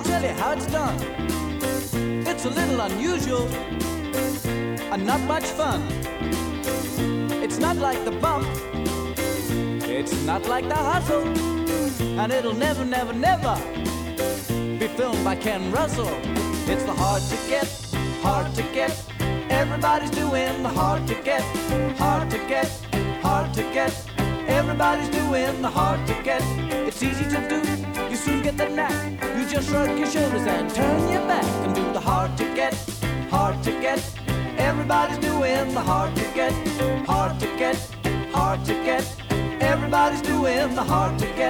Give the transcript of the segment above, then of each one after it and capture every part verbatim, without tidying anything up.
tell you how it's done. It's a little unusual and not much fun. It's not like the bump, it's not like the hustle, and it'll never, never, never be filmed by Ken Russell. It's the hard to get, hard to get. Everybody's doing the hard to get, hard to get, hard to get. Everybody's doing the hard to get. It's easy to do, you soon get the knack. You just shrug your shoulders and turn your back and do the hard to get, hard to get. Everybody's doing the hard to get, hard to get, hard to get. Everybody's doing the hard to get.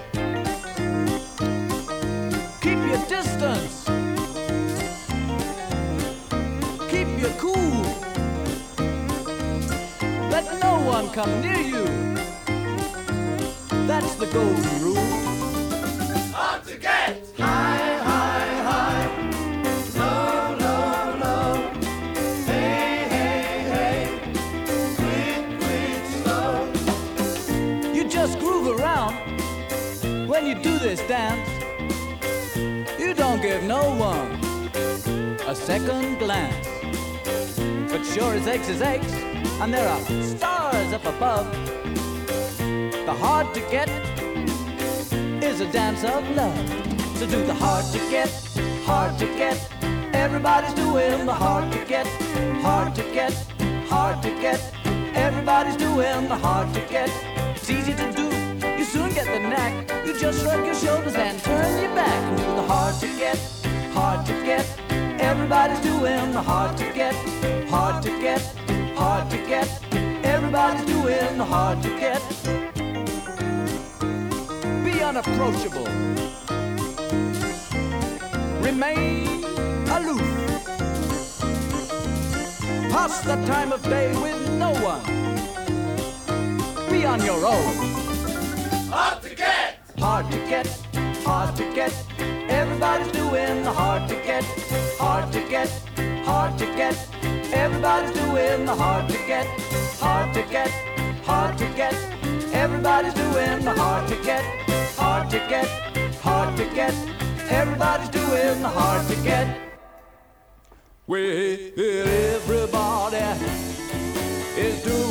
Keep your distance. Keep your cool. Let no one come near you. That's the golden rule. Hard to get. High, high, high. Low, low, low. Hey, hey, hey. Quick, quick, slow. You just groove around when you do this dance. You don't give no one a second glance. But sure as eggs is eggs, and there are stars up above. The hard to get is a dance of love. So do the hard to get, hard to get. Everybody's doing the hard to get, hard to get, hard to get. Everybody's doing the hard to get. It's easy to do, you soon get the knack. You just shrug your shoulders and turn your back and do the hard to get, hard to get. Everybody's doing the hard to get, hard to get, hard to get. Everybody's doing the hard to get. Be unapproachable. Remain aloof. Pass the time of day with no one. Be on your own. Hard to get. Hard to get, hard to get. Everybody's doing the hard to get, hard to get, hard to get. Everybody's doing the hard to get, hard to get, hard to get. Everybody's doing the hard to get, hard to get, hard to get. Everybody's doing the hard to get. Well, everybody is doing